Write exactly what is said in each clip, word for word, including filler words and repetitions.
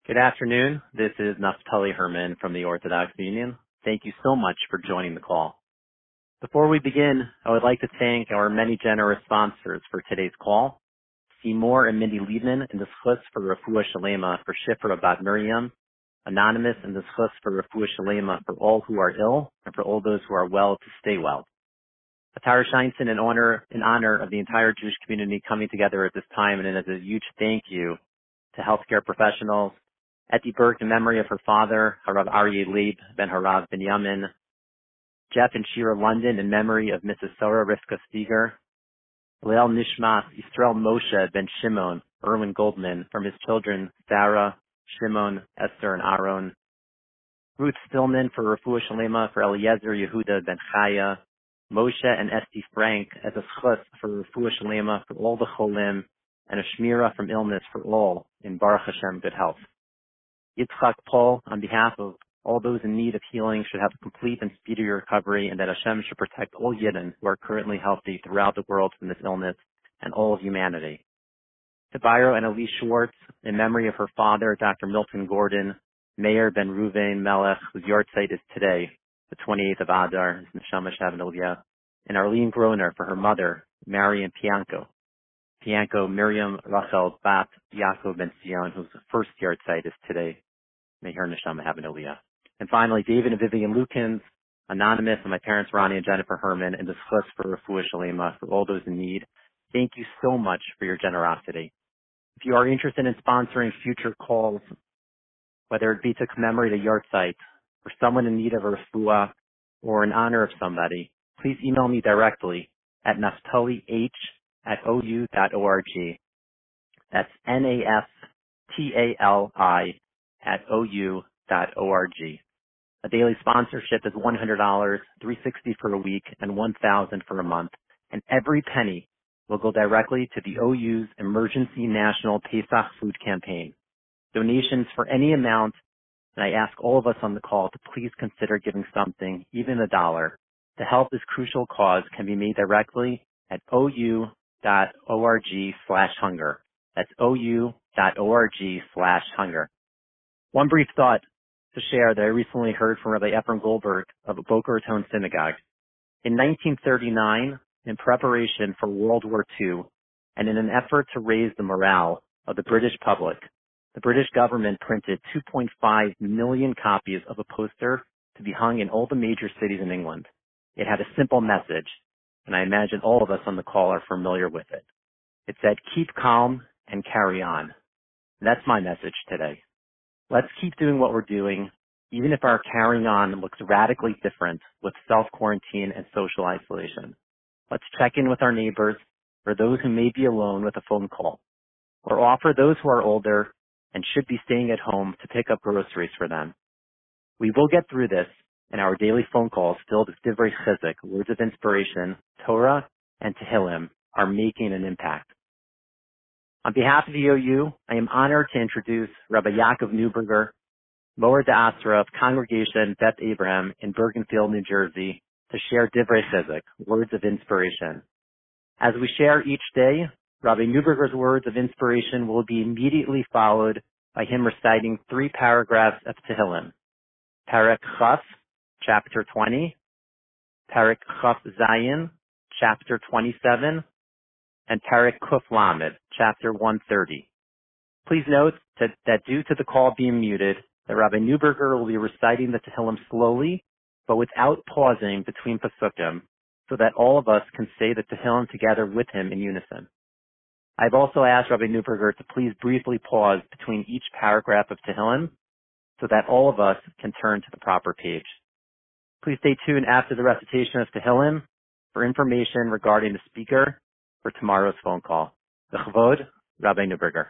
Good afternoon. This is Naftali Herman from the Orthodox Union. Thank you so much for joining the call. Before we begin, I would like to thank our many generous sponsors for today's call. Seymour and Mindy Liebman in the Schutz for Refuah Shalema for Shifra Bat Miriam, Anonymous in the Schutz for Refuah Shalema for all who are ill and for all those who are well to stay well. Atara Scheinson in honor, in honor of the entire Jewish community coming together at this time, and as a huge thank you to healthcare professionals, Etty Burke in memory of her father, Harav Aryeh Leib ben Harav Binyamin, Jeff and Shira London in memory of Missus Sarah Rivka Steiger, Leil Nishmas Yisrael Moshe ben Shimon Erwin Goldman from his children Sarah, Shimon, Esther, and Aaron, Ruth Stillman for Refuah Shalema for Eliezer Yehuda ben Chaya, Moshe and Esti Frank as a schus for Refuah Shalema for all the cholim, and a shmira from illness for all in Baruch Hashem good health. Yitzchak Paul, on behalf of all those in need of healing, should have a complete and speedy recovery, and that Hashem should protect all Yidden who are currently healthy throughout the world from this illness and all of humanity. To Byro and Elise Schwartz, in memory of her father, Doctor Milton Gordon, Meir ben Ruvain Melech, whose yahrzeit is today, the twenty-eighth of Adar, his neshama Shavin Aliyah, and Arlene Groner for her mother, Marion Pianco. Pianco Miriam Rachel Bat Yaakov ben Sion, whose first yahrzeit is today. May her neshama have an aliyah. And finally, David and Vivian Lukens, Anonymous, and my parents Ronnie and Jennifer Herman, and the schus for Refuah Shalema for all those in need. Thank you so much for your generosity. If you are interested in sponsoring future calls, whether it be to commemorate a yahrzeit, for someone in need of a refuah, or in honor of somebody, please email me directly at naftalih at o u dot org. That's N A F T A L I at o u dot org. A daily sponsorship is one hundred dollars, three hundred sixty dollars for a week, and one thousand dollars for a month, and every penny will go directly to the O U's Emergency National Pesach Food Campaign. Donations for any amount, and I ask all of us on the call to please consider giving something, even a dollar, to help this crucial cause can be made directly at o u dot org slash hunger. That's o u dot org slash hunger. One brief thought to share that I recently heard from Rabbi Ephraim Goldberg of Boca Raton Synagogue. In nineteen thirty-nine, in preparation for World War Two, and in an effort to raise the morale of the British public, the British government printed two point five million copies of a poster to be hung in all the major cities in England. It had a simple message, and I imagine all of us on the call are familiar with it. It said, keep calm and carry on. And that's my message today. Let's keep doing what we're doing, even if our carrying on looks radically different with self-quarantine and social isolation. Let's check in with our neighbors or those who may be alone with a phone call, or offer those who are older and should be staying at home to pick up groceries for them. We will get through this, and our daily phone calls filled with Divrei Chizuk, words of inspiration, Torah, and Tehillim are making an impact. On behalf of the O U, I am honored to introduce Rabbi Yaakov Neuberger, Moer D'Asra of Congregation Beth Abraham in Bergenfield, New Jersey, to share Divrei Chizuk, words of inspiration. As we share each day, Rabbi Neuberger's words of inspiration will be immediately followed by him reciting three paragraphs of Tehillim. Perek Chaf, chapter twenty, Perek Chaf Zayin, chapter twenty-seven, and Perek Kuf Lamed, chapter one thirty. Please note that, that due to the call being muted, that Rabbi Neuberger will be reciting the Tehillim slowly, but without pausing between Pesukim, so that all of us can say the Tehillim together with him in unison. I've also asked Rabbi Neuberger to please briefly pause between each paragraph of Tehillim, so that all of us can turn to the proper page. Please stay tuned after the recitation of Tehillim for information regarding the speaker for tomorrow's phone call. L'chvod, Rabbi Neuberger.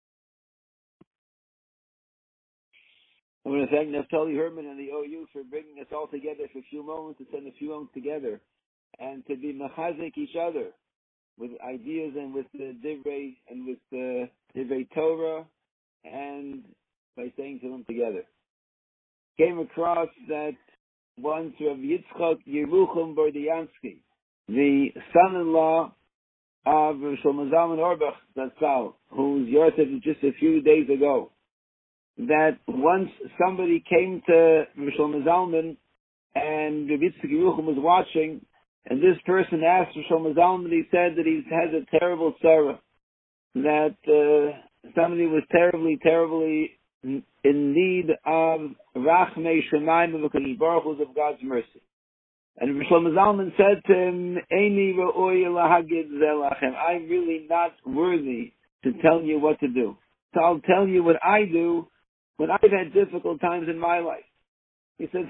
I want to thank Naftali Herman and the O U for bringing us all together for a few moments, to spend a few moments together, and to be mechazik each other with ideas and with the divrei and with the divrei Torah, and by saying to them together. Came across that once Rav Yitzchak Yerucham Bordiansky, the son-in-law of Shlomo Zalman Auerbach Zatzal, whose yahrzeit was just a few days ago, that once somebody came to Rav Shlomo Zalman and Rabbi Yitzchak Yerucham was watching, and this person asked Rav Shlomo Zalman, he said that he has a terrible sorrow, that uh, somebody was terribly, terribly in need of Rachmei Shemaim of HaKadosh Baruch Hu, of God's mercy. And Rav Shlomo Zalman said to him, Eini ra'oi lahagid zelachem, I'm really not worthy to tell you what to do. So I'll tell you what I do when I've had difficult times in my life. He says,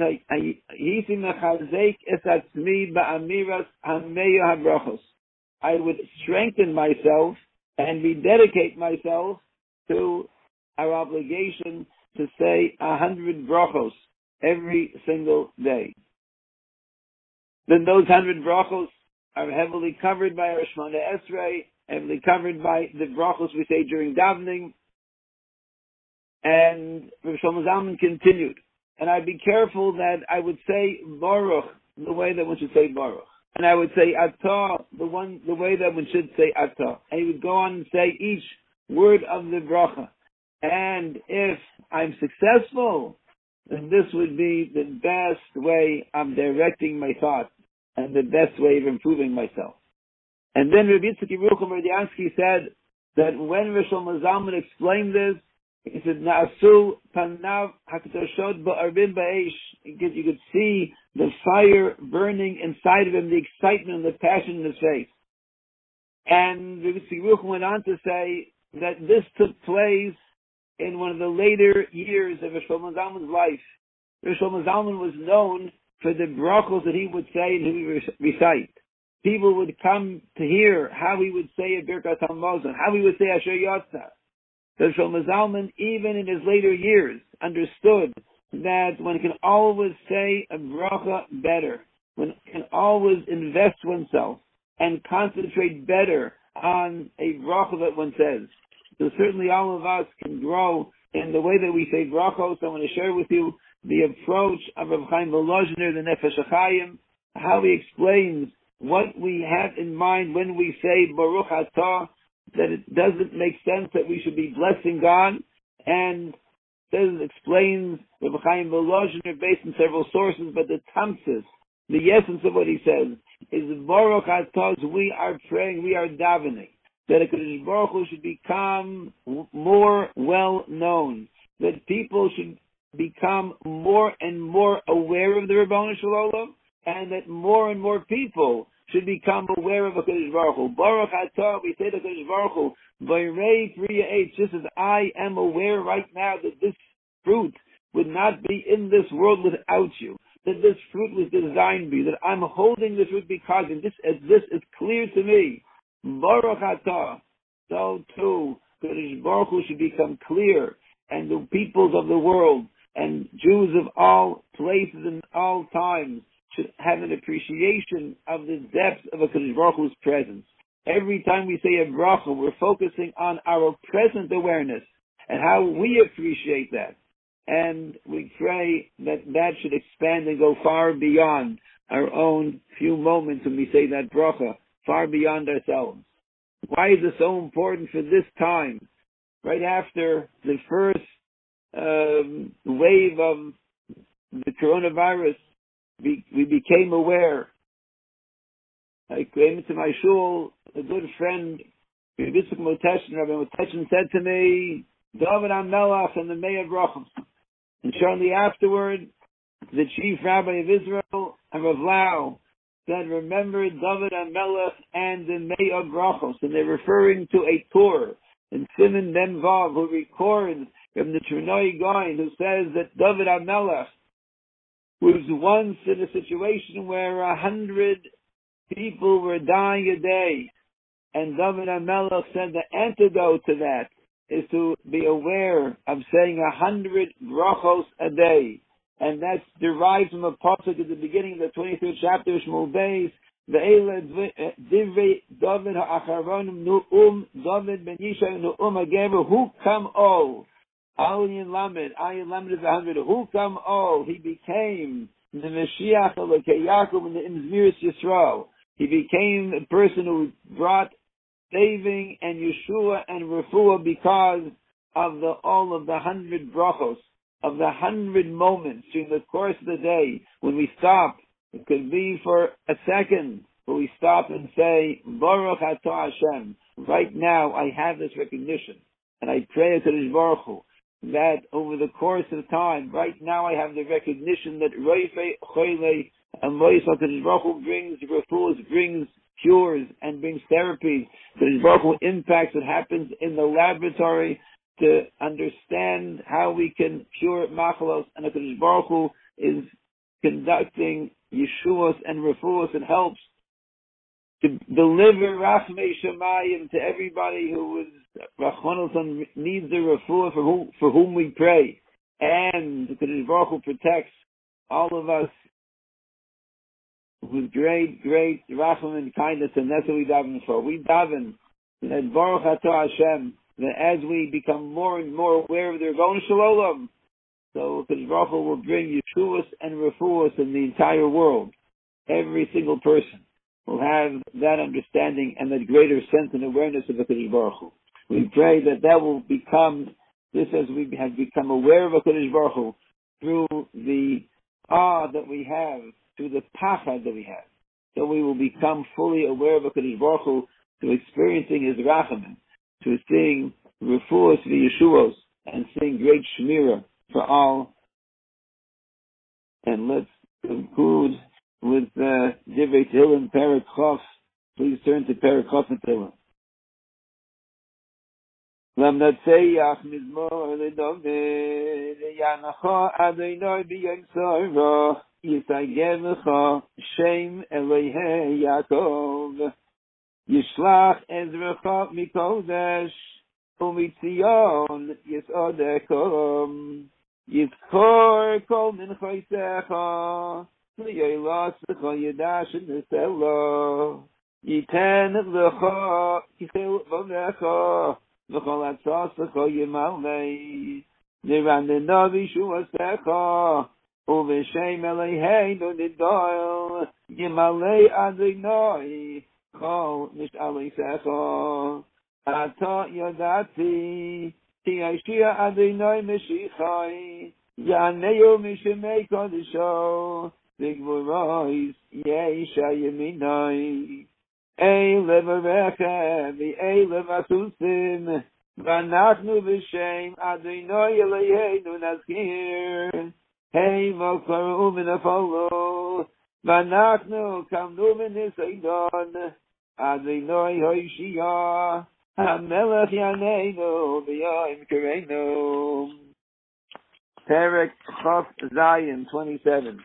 I would strengthen myself and rededicate myself to our obligation to say a hundred brachos every single day. Then those hundred brachos are heavily covered by our Shemona Esrei, heavily covered by the brachos we say during davening. And Rav Shlomo Zalman continued, and I'd be careful that I would say Baruch the way that one should say Baruch, and I would say Atah the one the way that one should say Atah. And he would go on and say each word of the bracha. And if I'm successful, then this would be the best way of directing my thoughts and the best way of improving myself. And then Rabbi Yitzchak Yerucham Radiansky said that when Rav Shlomo Zalman explained this, he said, Na'asu panav hakatoshot ba'arbin ba'esh. You could see the fire burning inside of him, the excitement and the passion in his face. And Rabbi Yitzchak Yerucham went on to say that this took place in one of the later years of Rav Shlomo Zalman's life. Rav Shlomo Zalman was known for the brachos that he would say and he would recite. People would come to hear how he would say a Birkat HaMazon, how he would say Asher Yatzah. Rav Shlomo Zalman, even in his later years, understood that one can always say a bracha better. One can always invest oneself and concentrate better on a bracha that one says. So certainly all of us can grow in the way that we say brachos. I want to share with you the approach of Rav Chaim Volozhiner, the Nefesh HaChaim, how he explains what we have in mind when we say Baruch Atah, that it doesn't make sense that we should be blessing God, and says, explains Rav Chaim Volozhiner based on several sources, but the tamsis, the essence of what he says, is Baruch Atah, we are praying, we are davening, that HaKadosh Baruch Hu should become more well known, that people should become more and more aware of the Ribono Shel Olam, and that more and more people should become aware of HaKadosh Baruch Hu. Baruch Atah, we say to HaKadosh Baruch Hu, V'rei Priya Eitz, just as I am aware right now that this fruit would not be in this world without you, that this fruit was designed for you, that I'm holding this fruit because of this, as this is clear to me. Baruch Atah, so too, HaKadosh Baruch Hu should become clear, and the peoples of the world, and Jews of all places and all times, should have an appreciation of the depth of HaKadosh Baruch Hu's presence. Every time we say a bracha, we're focusing on our present awareness and how we appreciate that. And we pray that that should expand and go far beyond our own few moments when we say that bracha, far beyond ourselves. Why is it so important for this time, right after the first um, wave of the coronavirus? We, we became aware. I came into my shul, a good friend, Rabbi Yitzchak Moteshin, Rabbi Moteshin said to me, David HaMelech and the Me'ah Brachos. And shortly afterward, the chief rabbi of Israel, Rav Lau, said, remember David HaMelech and the Me'ah Brachos. And they're referring to a tour in Siman Ben Vav, who records from the Ternoi Gaon, who says that David HaMelech was once in a situation where a hundred people were dying a day. And David HaMelech said the antidote to that is to be aware of saying a hundred brachos a day. And that's derived from a pasuk at the beginning of the twenty-third chapter of Shmuel Beis, Ve'ele divrei David ha'acharonim nu'um, David ben Yishai nu'um ha'gever, hu kam ol. Ayin Lamed, Ayin Lamed is a hundred. Who come all? He became the Mashiach Elokei Yaakov in the Imzmiris Yisrael. He became a person who brought saving and Yeshua and Refuah because of the all of the hundred brachos, of the hundred moments during the course of the day when we stop. It could be for a second, where we stop and say, Baruch Atah Hashem. Right now, I have this recognition, and I pray to the Baruch Hu, that over the course of time, right now I have the recognition that Roifei Choyle and Moisal to the Baruch Hu brings refuahs, brings cures, and brings therapies. The Baruch Hu impacts what happens in the laboratory to understand how we can cure machalos, and the Baruch Hu is conducting Yeshuas and refuahs and helps to deliver Rachmei Shemayim to everybody who is Rachmanos needs the refuah for whom for whom we pray, and the Baruch Hu protects all of us with great, great racham and kindness, and that's what we daven for. We daven that Baruch Atah Hashem, that as we become more and more aware of the Rebbeinu Shalom, so the Baruch Hu will bring Yeshuas and refuahs in the entire world. Every single person will have that understanding and that greater sense and awareness of the Kodesh Baruch Hu. We pray that that will become, this as we have become aware of the Kodesh Baruch Hu, through the awe that we have, through the pachad that we have. So we will become fully aware of the Kodesh Baruch Hu, to experiencing His rachamim, to seeing refuahs the Yeshuos, and seeing great shmira for all. And let's conclude with uh, Divrei Tehillim, Perek Chof. Please turn to Perek Chof and Tehillim. Lamnatseach mizmor ledovid yanacha Adonai b'yom tzara yisaygevecha Shem Elohei Yaakov Yishlach ezrecha mikodesh umitzion yisodekom Yizkor kol minchaisecha L'yoylasecha yadash neselo Yiten lecha yichel vonecha V'chol atzasecha yimalei Niranena v'shuasecha Uv'shem Eloheinu nidoil Yimalei Adonai Chol nish'alisecha Ata yadati Ki Yashia Adonai Meshichai Yaneu Mishemei Kodesho Vigvorais Yeisha Yeminai Eile Varecha V'eile Vasusim V'anachnu V'shem Adonai Eloheinu Nazkir Hey Mokaru V'nafolo V'anachnu Kamnu V'nisaydon Adonai Hoshiyah HaMelech Yaneinu V'yayim Kareinu. Perek Chof Zayin twenty-seven.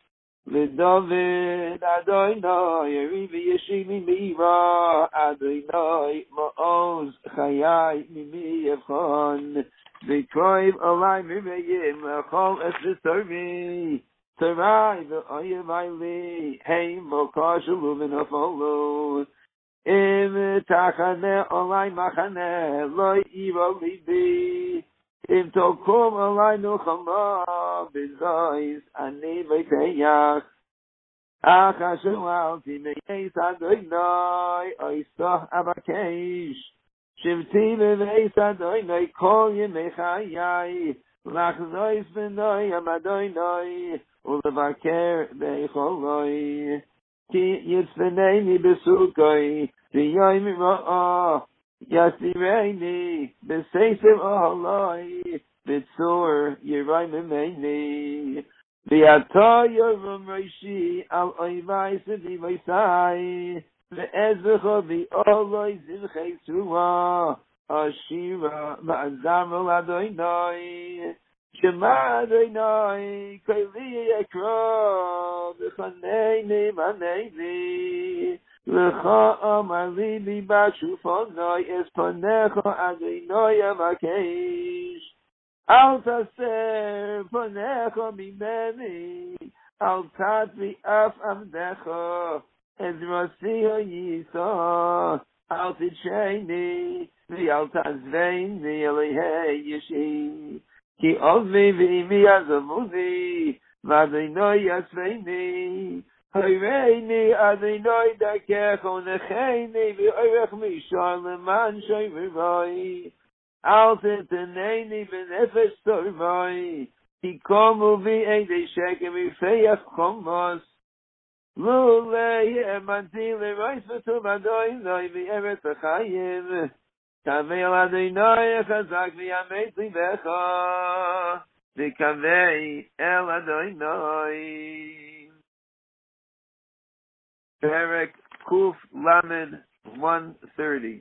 L'David Adonai Yerivi Yeshimi Mira Adonai Ma'oz Chayai Mimi Yevchon V'kroiv Olai Mirayim Achol Esvisorvi Tarai V'oyev Aili Hey Mokar Shaluvin Afolu Im Tachane Olai Machane Loi Iro Libi Im Tokum Olai Nuchama B'zois Ani V'teyach Ach Hashem Alti Me'ez Adonai Oisah Abakesh Shivti V'veis Adonai Kol Yemei Chayai L'achzois V'noi Amadonai U'levaker B'echoloi Ki Yitzveneini B'sukoi V'yoyim Ra'ah Yasireini B'seisem Oholoi B'tzur Yirai Mimeni V'yata Yorum Reishi Al Oivai Sivi Vaisai V'ezrecho V'oloi Zivchei Surah Ashira Ma'azamel Adonai Shema Adonai Kayli Ekra V'chaneini Maneini L'cha Amar Li B'Bashufonai Esponecha Adonai Avakesh Al Taser Ponecha Mimeni Al Tatvi Af Amdecha Ezrasiha Yisa Al Ticheni V'al Tazveini Elihei Yeshi Ki Ovi V'imi Azavuzi V'Adonai Yasveini Hayreini Adonai Dakecho Necheini V'orech Mishar Leman Shoy V'roi Al teneni benefesh tormoi. Tikomu vi eidei shekem v'feyach chomos. Lulei emanti lerois v'tum adoi noi v'eretz ha'chayim. Kavei al Adonai chazak v'yamet libecha. V'kavei el Adonai. Perek Kuf Lamed one thirty.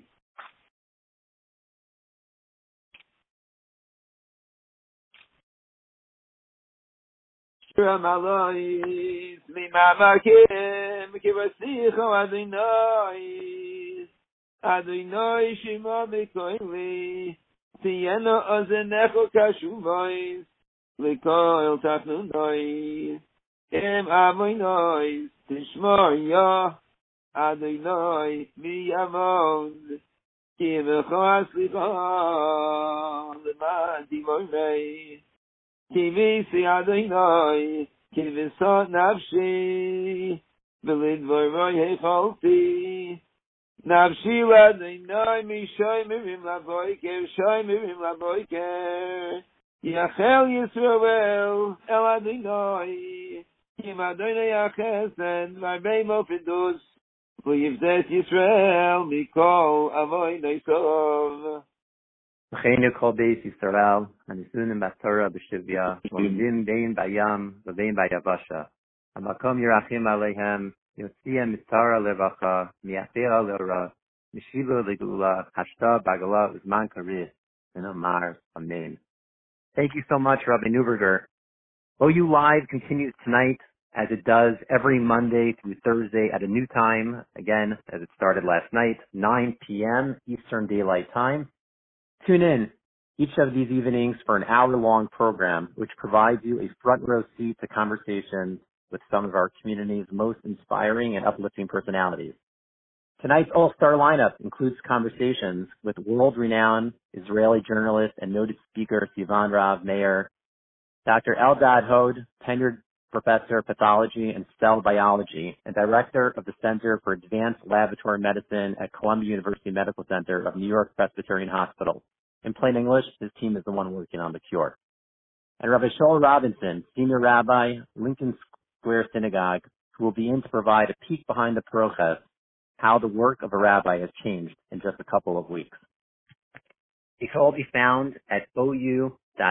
Shram Alois Mimamakim Kivasicho Adonai Adonai Shema Mekoili Tieno Ozenecho Kashuvois Lekoil Tachnunoi Em Amoinoi Tishmor Ya Adonai Miyamon Kivecho Aslicha Leman Divorei Kivisi Adonai, Kivisot Nafshi, Belidvoroi Hecholti, Nafshi Adonai, Mishoy Mirim Laboiker, Shoy Mirim Laboiker, Yachel Yisrael, El Adonai, Kim Adonai Yachesed, Varbei Mofidus, V'yivzes Yisrael, Mikol Avoy Neisov. L'cheinu kol beis Yisrael, hanisunim b'Torah b'shivya, v'omdim bein bayam v'bein bayavasha. Hamakom yirachim aleihem, yotziem mitara levacha, mi'afera le'ora, mishilu legula, hashta bagala uzman karih, and Amar, Amen. Thank you so much, Rabbi Neuberger. O U Live continues tonight, as it does every Monday through Thursday at a new time, again, as it started last night, nine p.m. Eastern Daylight Time. Tune in each of these evenings for an hour-long program which provides you a front-row seat to conversations with some of our community's most inspiring and uplifting personalities. Tonight's all-star lineup includes conversations with world-renowned Israeli journalist and noted speaker Sivan Rav Meir, Doctor Eldad Hod, tenured professor of pathology and cell biology and director of the Center for Advanced Laboratory Medicine at Columbia University Medical Center of New York Presbyterian Hospital. In plain English, his team is the one working on the cure. And Rabbi Shaul Robinson, senior rabbi, Lincoln Square Synagogue, who will be in to provide a peek behind the process, how the work of a rabbi has changed in just a couple of weeks. It can all be found at ou.org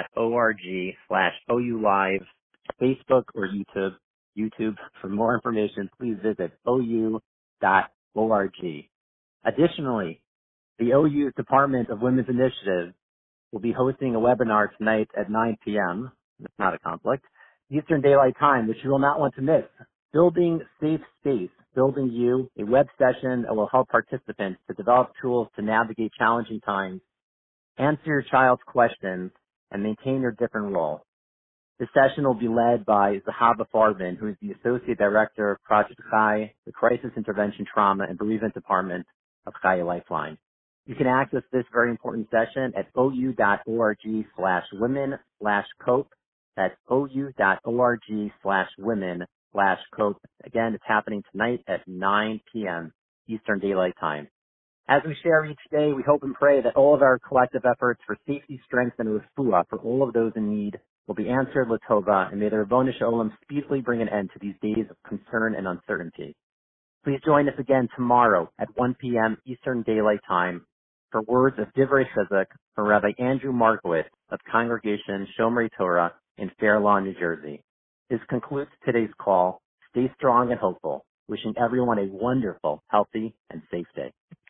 slash OU Live, Facebook or YouTube. YouTube. For more information, please visit ou dot org. Additionally, the O U Department of Women's Initiative will be hosting a webinar tonight at nine p.m. It's not a conflict. Eastern Daylight Time, which you will not want to miss. Building Safe Space, Building You, a web session that will help participants to develop tools to navigate challenging times, answer your child's questions, and maintain your different role. This session will be led by Zahaba Farben, who is the Associate Director of Project Chai, the Crisis Intervention Trauma and Bereavement Department of Chai Lifeline. You can access this very important session at ou.org slash women slash cope. That's ou.org slash women slash cope. Again, it's happening tonight at nine p.m. Eastern Daylight Time. As we share each day, we hope and pray that all of our collective efforts for safety, strength, and refuah for all of those in need will be answered l'tova, and may the Ribono Shel Olam speedily bring an end to these days of concern and uncertainty. Please join us again tomorrow at one p.m. Eastern Daylight Time for words of Divrei Chizuk from Rabbi Andrew Markowitz of Congregation Shomrei Torah in Fair Lawn, New Jersey. This concludes today's call. Stay strong and hopeful. Wishing everyone a wonderful, healthy, and safe day.